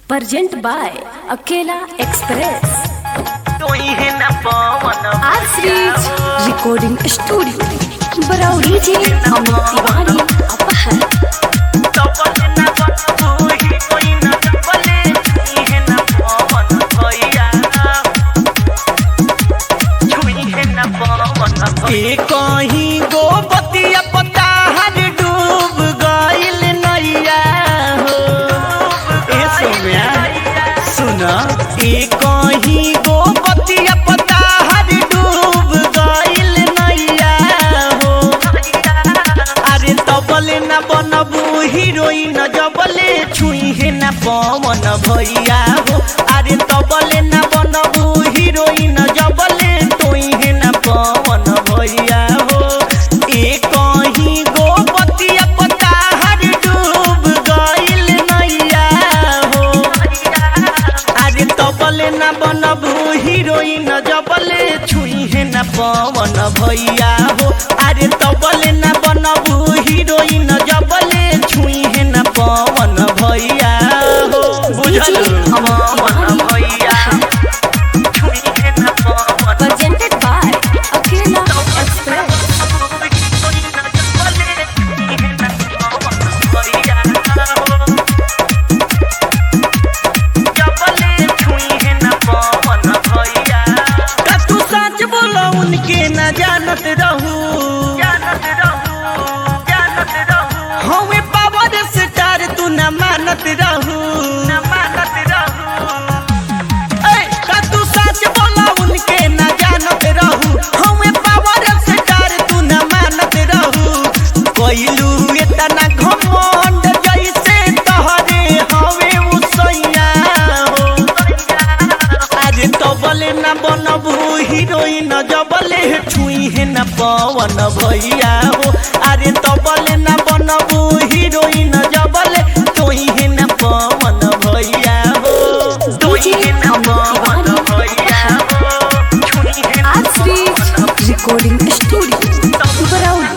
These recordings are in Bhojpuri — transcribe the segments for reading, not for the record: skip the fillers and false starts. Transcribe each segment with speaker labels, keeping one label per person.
Speaker 1: Present by Akela Express. Asrich Recording Studio. Barauri ji Amit Tiwari Apahar.
Speaker 2: कहीं गो बतिया पता हर डूब गइल नैया हो ए सोम्या सुना कहीं गो बतिया पता हर डूब गइल नैया हो अरे तबले न बनबू हीरोइन जबले छुई है न पवन भैया हो अरे तबले न बनबू हीरोइन जबले तोई है न पवन भैया हो कहीं गो बतिया पता हर डूब गइल नैया हो अरे तबले न बनबू हीरोइन जबले छुई है न पवन भैया हो अरे तबले न बनबू हीरोइन जबले छुई है न पवन भैया हो बुझल पवन भैया
Speaker 1: Presented by Akela Express.
Speaker 2: तू सच बोलो उनके न जानत रहू हमें पावर स्टार तू न मानत रहू तू सच बोलो उनके न जानत रहू हमें पावर स्टार तू न मानत रहू कोइलू इतना घमंड जैसे तोहरे हवे उसैया हो अरे तबले न बनबू हीरोइन जबले छुई है न पवन भैया हो अरे तबले न बनबू हीरोइन जबले तोई है न पवन भैया हो तोई है न पवन भैया हो छुई है न
Speaker 1: Asrich Recording Studio. Barauri.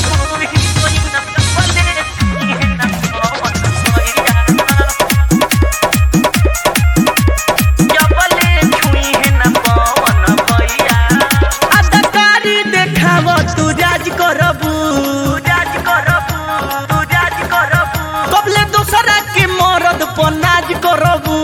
Speaker 2: अदकारी देखाव तू राज करबू कबले दूसरा के मरद पर नाज करबू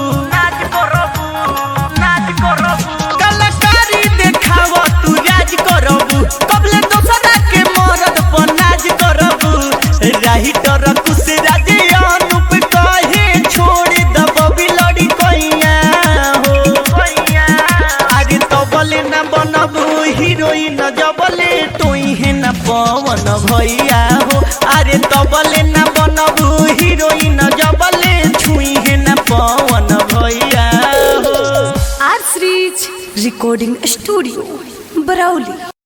Speaker 2: कलाकारी देखाव तू राज करबू कबले दूसरा के मरद पर नाज करबू राइटर कुछ राज अनुप कहे छोड़ दब बिलड़ी कैया हो अरे तबले न बनबू हीरोइन जबले तोई है न पवन भैया हो अरे तबले न बनबू हीरोइन जबले छुई है न पवन भैया हो
Speaker 1: Asrich Recording Studio. Barauli.